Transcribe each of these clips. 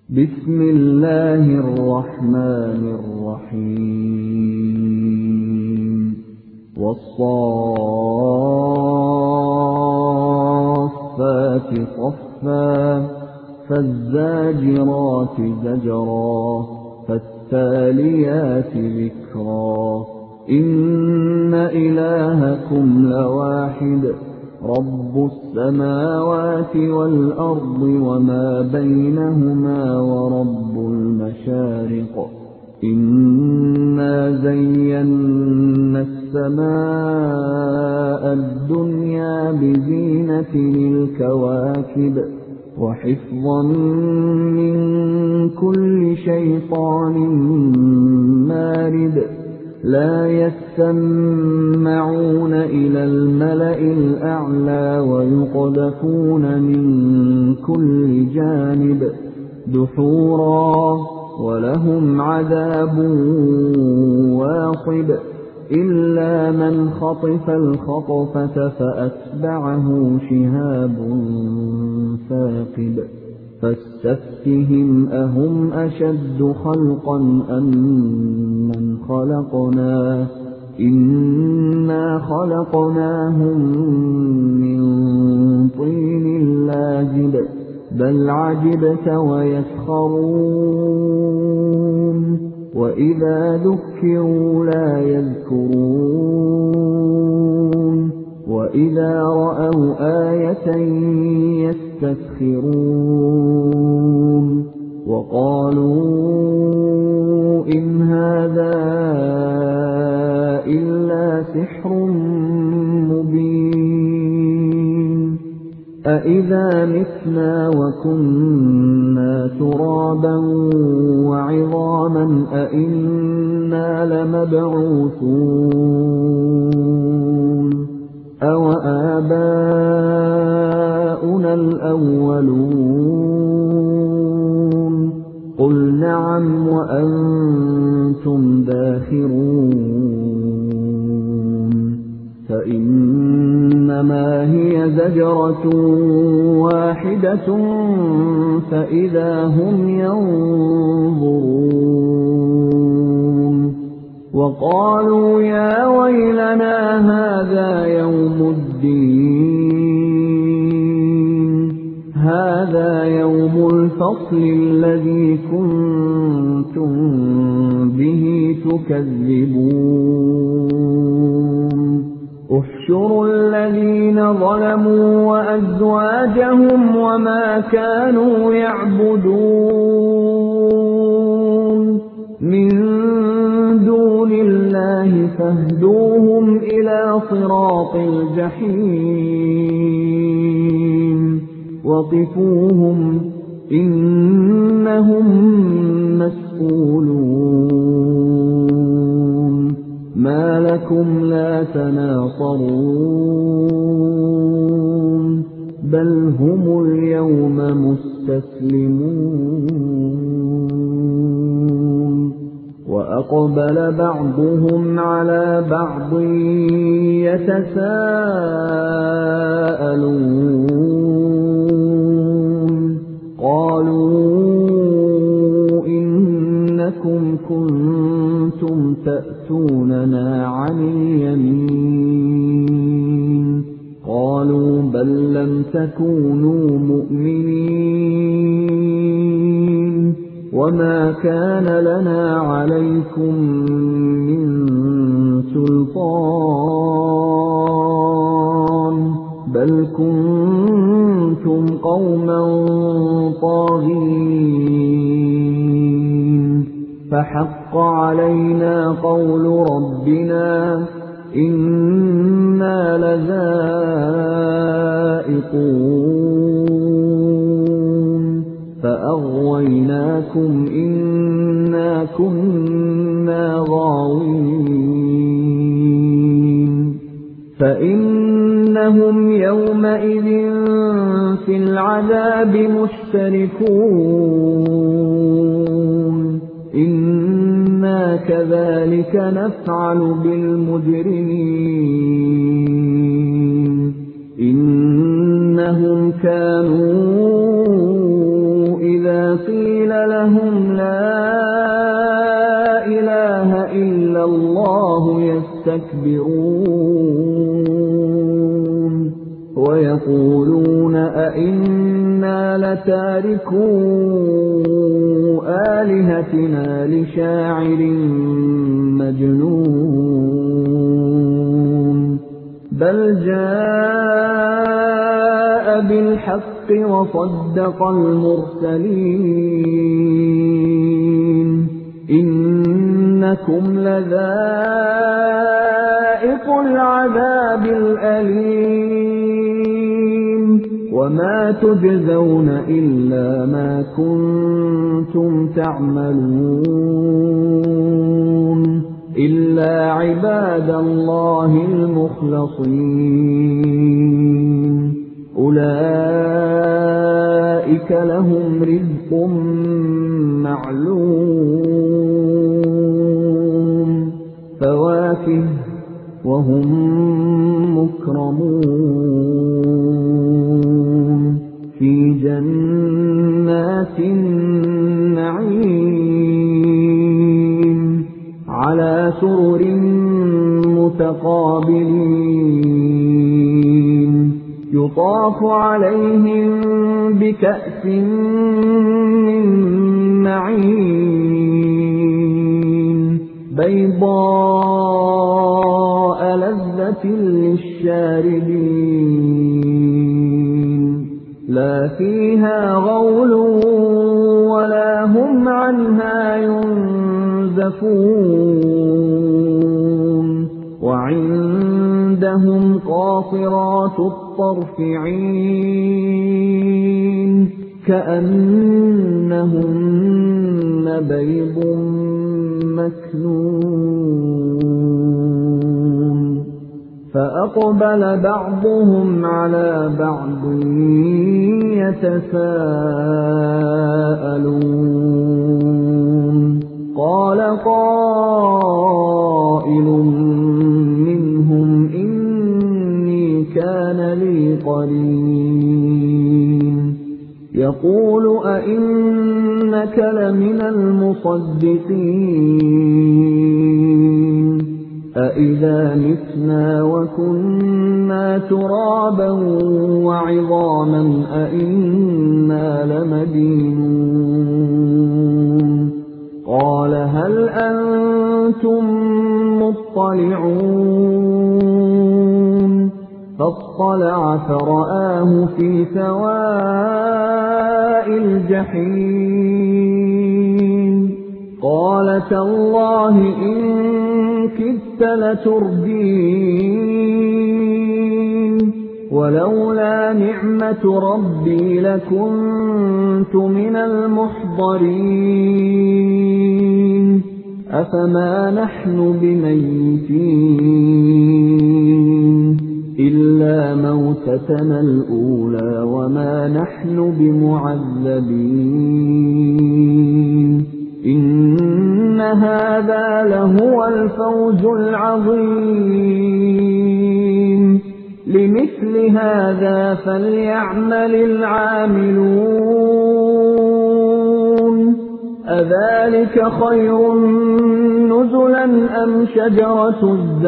بسم الله الرحمن الرحيم والصافات صفا فالزاجرات زجرا فالتاليات ذكرا إن إلهكم لواحد رب السماوات والأرض وما بينهما ورب المشارق إنا زينا السماء الدنيا بزينة الكواكب وحفظا من كل شيطان مارد لا يسمعون إلى الملأ الأعلى ويقذفون من كل جانب دحورا ولهم عذاب واصب إلا من خطف الخطفة فأتبعه شهاب ثاقب فاستفتهم أهم أشد خلقا أم من خلقنا إنا خلقناهم من طين لازب بل عجبت ويسخرون وإذا ذكروا لا يذكرون وإذا رأوا آية يستسخرون وقالوا إن هذا إلا سحر مبين أإذا متنا وكنا ترابا وعظاما أإنا لمبعوثون أوآباؤنا الأولون قل نعم وأنتم داخرون فإنما هي زجرة واحدة فإذا هم ينظرون وقالوا يا ويلنا هذا يوم الدين هذا يوم الفصل الذي كنتم به تكذبون احشروا الذين ظلموا وأزواجهم وما كانوا يعبدون من دون الله فاهدوهم إلى صراط الجحيم وقفوهم إنهم مسئولون ما لكم لا تناصرون بل هم اليوم مستسلمون وأقبل بعضهم على بعض يتساءلون قالوا إنكم كنتم تأتوننا عن اليمين قالوا بل لم تكونوا مؤمنين وما كان لنا عليكم من سلطان بل كنتم قوما طاغين فحق علينا قول ربنا إنا لذائقون فأغويناكم إنا كنا غاوين فإنهم يومئذ في العذاب مشتركون إنا كذلك نفعل بالمجرمين إنهم كانوا إذا قيل قِيلَ لَهُمْ لَا إِلَٰهَ إِلَّا اللَّهُ يَسْتَكْبِرُونَ وَيَقُولُونَ أَئِنَّا لَتَارِكُو آلِهَتِنَا لِشَاعِرٍ مَّجْنُونٍ بَلْ جَاءَ بِالْحَقِّ وَصَدَّقَ الْمُرْسَلِينَ إِنَّكُمْ لَذَائِقُو الْعَذَابِ الْأَلِيمِ وَمَا تُجْزَوْنَ إِلَّا مَا كُنتُمْ تَعْمَلُونَ إِلَّا عِبَادَ اللَّهِ الْمُخْلَصِينَ أُولَئِكَ لَهُمْ رِزْقٌ مَّعْلُومٌ فَوَاكِهُ وَهُم مُّكْرَمُونَ فِي جَنَّاتِ النَّعِيمِ عَلَى سُرُرٍ مُّتَقَابِلِينَ يُطَافُ عَلَيْهِم بِكَأْسٍ مِّن مَّعِينٍ بَيْضَاءَ لَذَّةٍ لِّلشَّارِبِينَ لَا فِيهَا غَوْلٌ وَلَا هُمْ عَنْهَا يُنزَفُونَ وَعِندَهُمْ قَاصِرَاتُ الطَّرْفِ عِينٌ كَأَنَّهُنَّ بَيْضٌ مَّكْنُونٌ فَأَقْبَلَ بَعْضُهُمْ عَلَىٰ بَعْضٍ يَتَسَاءَلُونَ قَالَ قَائِلٌ مِّنْهُمْ إِنِّي كَانَ لِي قَرِينٌ يَقُولُ أَإِنَّكَ لَمِنَ الْمُصَدِّقِينَ أَإِذَا مِتْنَا وَكُنَّا تُرَابًا وَعِظَامًا أَإِنَّا لَمَدِينُونَ قَالَ هَلْ أَنتُم مُّطَّلِعُونَ فَاطَّلَعَ فَرَآهُ فِي سَوَاءِ الْجَحِيمِ قَالَ تَاللَّهِ إِن كِدتَّ لَتُرْدِينِ وَلَوْلَا نِعْمَةُ رَبِّي لَكُنتُ مِنَ الْمُحْضَرِينَ أَفَمَا نَحْنُ بِمَيِّتِينَ إِلَّا مَوْتَتَنَا الْأُولَىٰ وَمَا نَحْنُ بِمُعَذَّبِينَ إِنَّ هَٰذَا لَهُوَ الْفَوْزُ الْعَظِيمُ لِمِثْلِ هَٰذَا فَلْيَعْمَلِ الْعَامِلُونَ أَذَٰلِكَ خَيْرٌ نُّزُلًا أَمْ شَجَرَةُ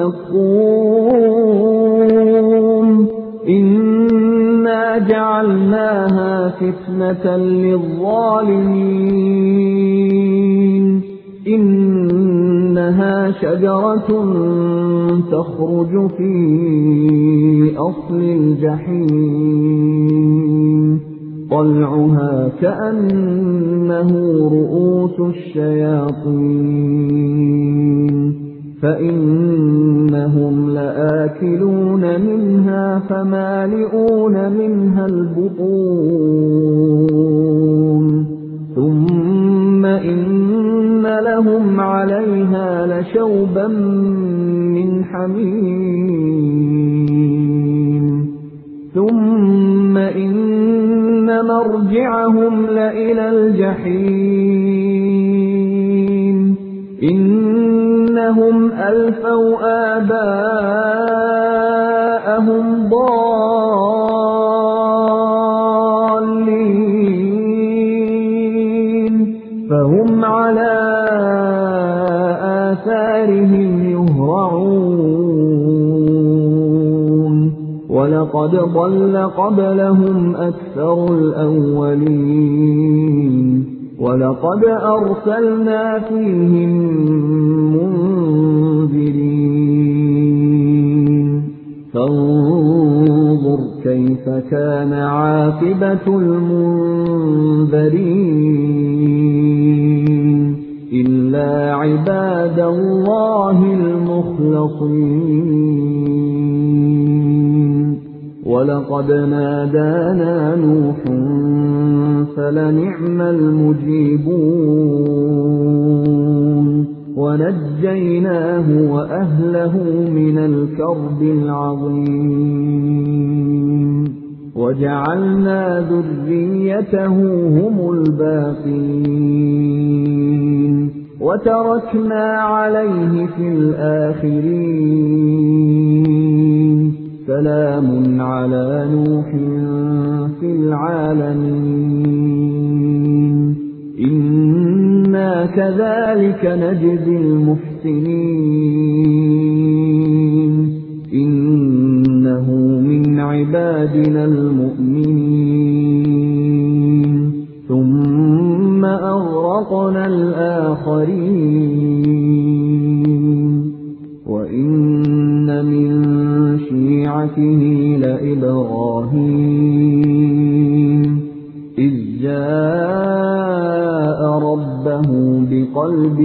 الزَّقُّومِ إِنَّا جَعَلْنَاهَا فِتْنَةً لِّلظَّالِمِينَ إِنَّهَا شَجَرَةٌ تَخْرُجُ فِي أَصْلِ الْجَحِيمِ طَلْعُهَا كَأَنَّهُ رُءُوسُ الشَّيَاطِينِ فَإِنَّهُمْ لَآكِلُونَ مِنْهَا فَمَالِئُونَ مِنْهَا الْبُطُونَ ثُمَّ إِنَّ لَهُمْ عَلَيْهَا لَشَوْبًا مِّنْ حَمِيمٍ ثُمَّ إِنَّ مَرْجِعَهُمْ لَإِلَى الْجَحِيمِ إِنَّهُمْ أَلْفَوْا آبَاءَهُمْ ضَالِّينَ فهم على آثارهم يهرعون ولقد ضل قبلهم أكثر الأولين ولقد أرسلنا فيهم منذرين فانظر كيف كان عاقبة المنذرين إلا عباد الله المخلصين ولقد نادانا نوح فلنعم المجيبون ونجيناه وأهله من الكرب العظيم وجعلنا ذريته هم الباقين وتركنا عليه في الآخرين سلام على نوح في العالمين إنا كذلك نجزي المحسنين إنه من عبادنا المؤمنين ثم أغرقنا الآخرين وإن من شيعته لإبراهيم إذ جاء ربه بقلب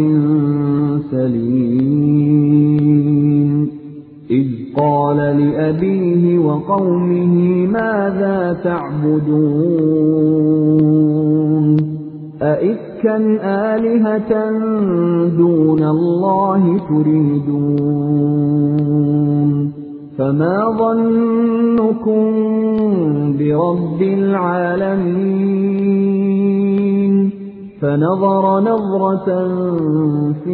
سليم إذ قال لأبيه وقومه ماذا تعبدون أئفكا آلهة دون الله تريدون فما ظنكم برب العالمين فنظر نظرة في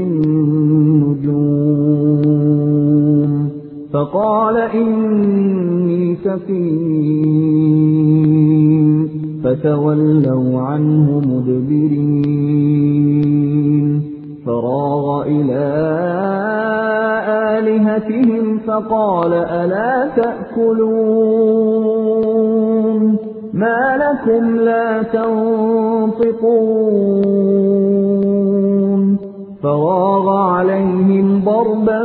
النجوم فقال إني سقيم فتولوا عنه مدبرين فراغ إلى آلهتهم فقال ألا تأكلون ما لكم لا تنطقون فراغ عليهم ضربا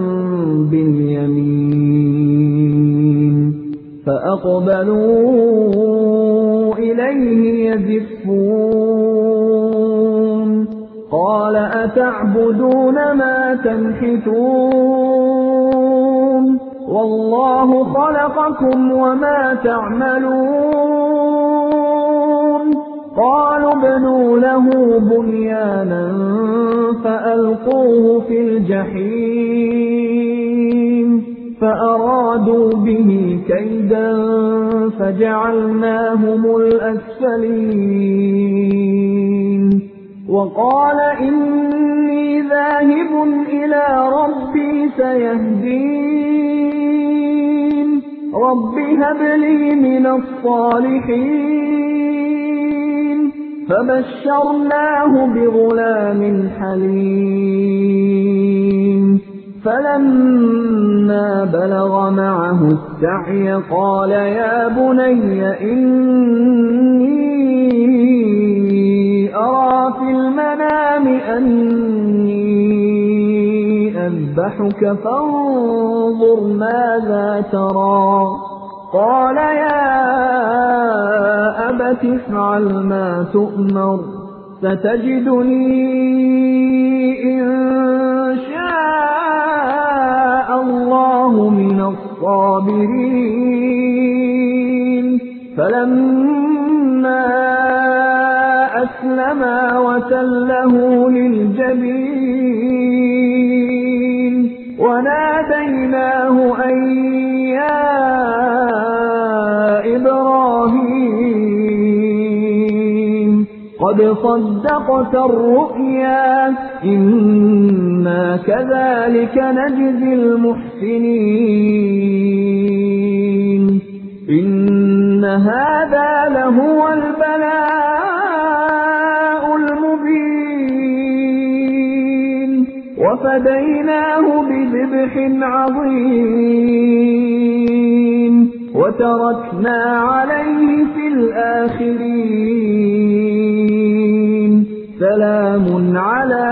باليمين فأقبلوا إليه يزفون قال أتعبدون ما تنحتون والله خلقكم وما تعملون قالوا ابنوا له بنيانا فألقوه في الجحيم فأرادوا به كيدا فجعلناهم الأسفلين وقال إني ذاهب إلى ربي سيهدين رب هب لي من الصالحين فبشرناه بغلام حليم فلما بلغ معه السعي قال يا بني إني أرى في المنام أني أذبحك فانظر ماذا ترى قال يا أبت افعل ما تؤمر ستجدني إن شاء الله من الصابرين فلما أسلما وتله للجبين وناديناه أن يا إبراهيم قد صدقت الرؤيا إنا كذلك نجزي المحسنين إن هذا لهو البلاء المبين وفديناه بذبح عظيم وتركنا عليه في الآخرين سلام على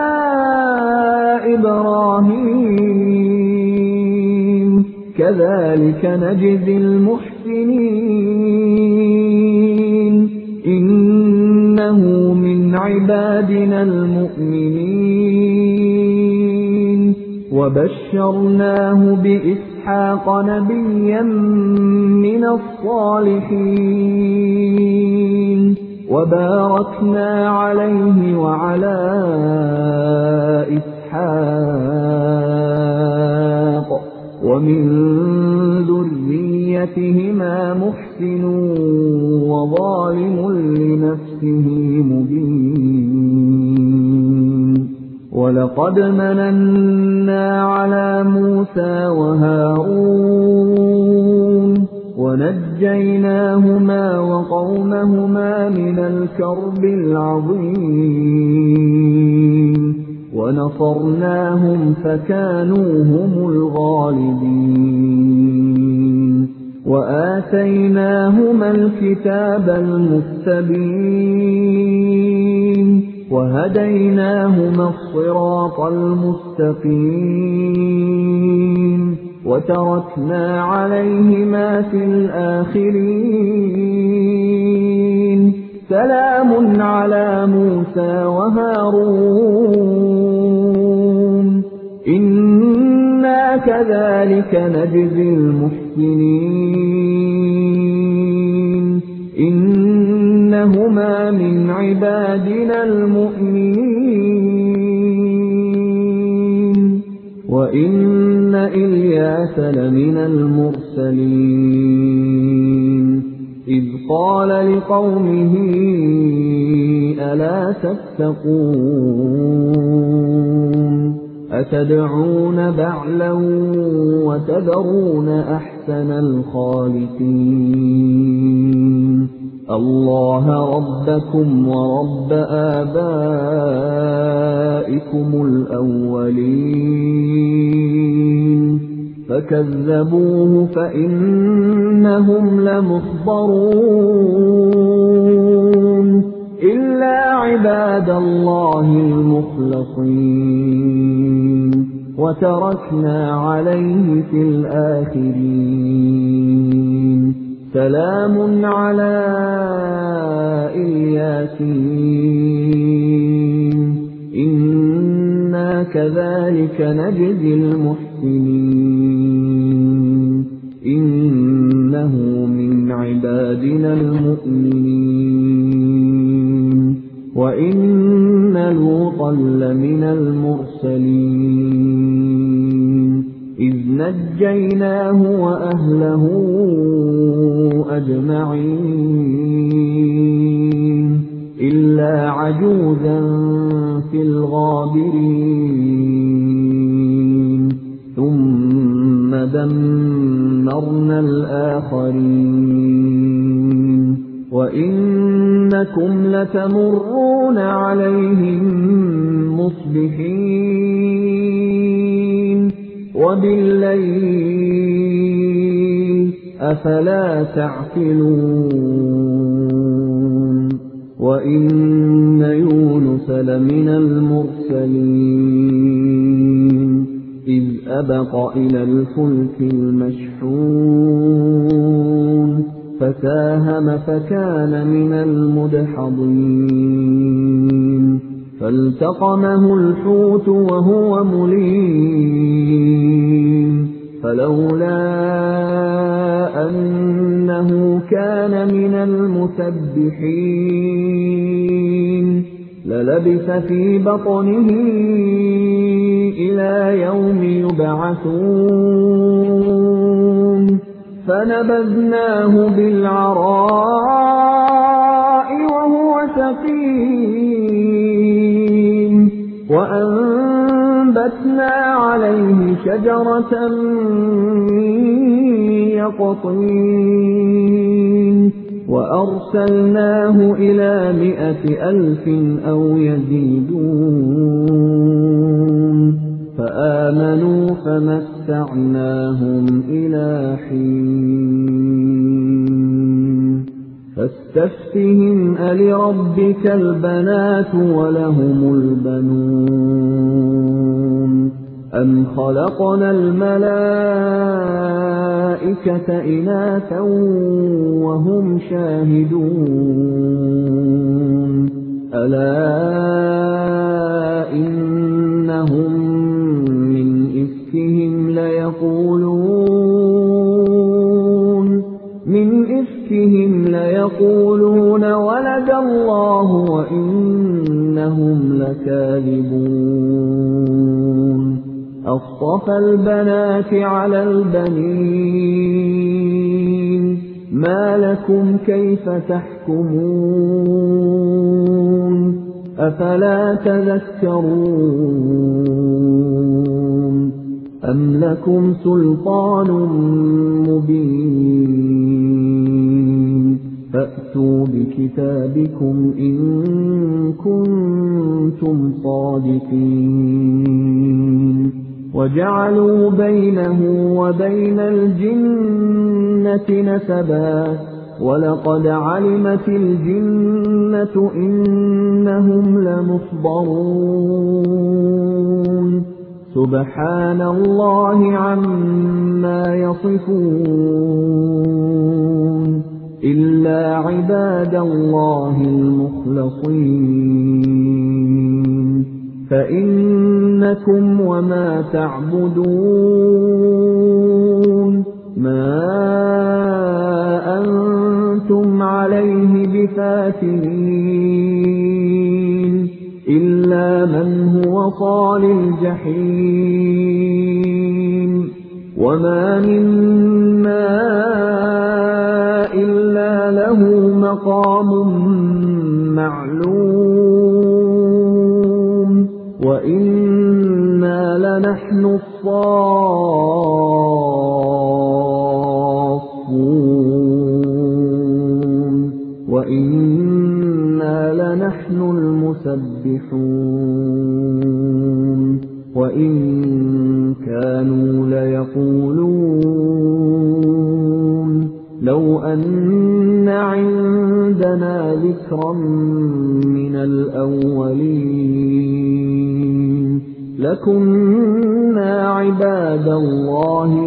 إبراهيم كذلك نجزي المحسنين إنه من عبادنا المؤمنين وبشرناه بإسحاق نبيا من الصالحين وباركنا عليه وعلى إسحاق ومن ذريتهما محسن وظالم لنفسه مبين ولقد مننا على موسى وهارون ونجيناهما وقومهما من الكرب العظيم ونصرناهم فكانوا هم الغالبين وآتيناهما الكتاب المستبين وهديناهما الصراط المستقيم وتركنا عليهما في الآخرين سلام على موسى وهارون إنا كذلك نجزي المحسنين إنهما من عبادنا المؤمنين وإن إلياس لمن المرسلين إذ قال لقومه ألا تتقون أتدعون بعلا وتذرون أحسن الخالقين الله ربكم ورب آبائكم الأولين فكذبوه فإنهم لمحضرون إلا عباد الله المخلصين وتركنا عليه في الآخرين سلام على الياسين إنا كذلك نجزي المحسنين إنه من عبادنا المؤمنين وإن لوطا لمن المرسلين إذ نجيناه وأهله أجمعين إلا عجوزا في الغابرين ثم دمرنا الآخرين وإنكم لتمرون عليهم مصبحين وبالليل أفلا تعقلون وإن يونس لمن المرسلين إذ أبق إلى الفلك المشحون فساهم فكان من المدحضين فالتقمه الحوت وهو مليم فلولا أنه كان من المسبحين للبث في بطنه إلى يوم يبعثون فنبذناه بالعراء وهو سقيم وأنبتنا عليه شجرة من يقطين وأرسلناه إلى 100,000 أو يزيدون آمنوا فمتعناهم إلى حين فاستفتهم ألربك البنات ولهم البنون أم خلقنا الملائكة إناثا وهم شاهدون ألا إنهم من إفكهم ليقولون ولد الله وإنهم لكاذبون أصطفى البنات على البنين ما لكم كيف تحكمون أفلا تذكرون أم لكم سلطان مبين فأتوا بكتابكم إن كنتم صادقين وجعلوا بينه وبين الجنة نسبا ولقد علمت الجنة إنهم لمحضرون سبحان الله عما يصفون إلا عباد الله المخلصين فإنكم وما تعبدون ما أنتم عليه بفاتنين إلا من هو صال الجحيم وما منا إلا له مقام معلوم وإنا لنحن الصافون وإنا لنحن المسبحون وإن كانوا ليقولون لو أن عندنا ذكرا من الأولين لكنا عباد الله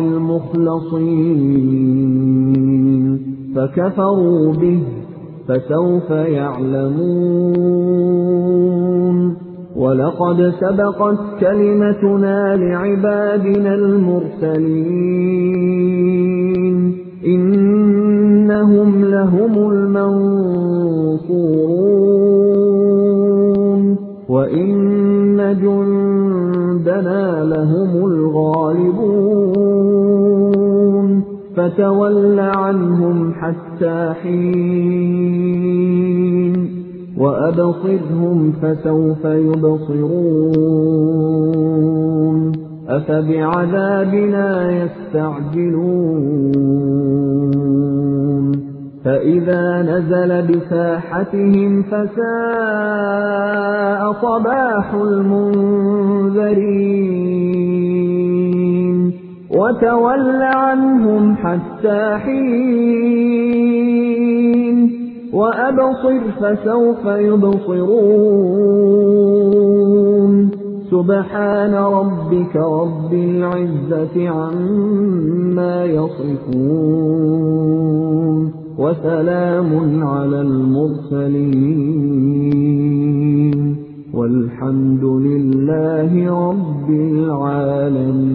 المخلصين فكفروا به فسوف يعلمون ولقد سبقت كلمتنا لعبادنا المرسلين إنهم لهم المنصورون وإن جندنا لهم الغالبون فتول عنهم حتى حين وأبصرهم فسوف يبصرون أفبعذابنا يستعجلون فإذا نزل بساحتهم فساء صباح المنذرين وتول عنهم حتى حين وأبصر فسوف يبصرون سبحان ربك رب العزة عما يصفون وسلام على المرسلين والحمد لله رب العالمين.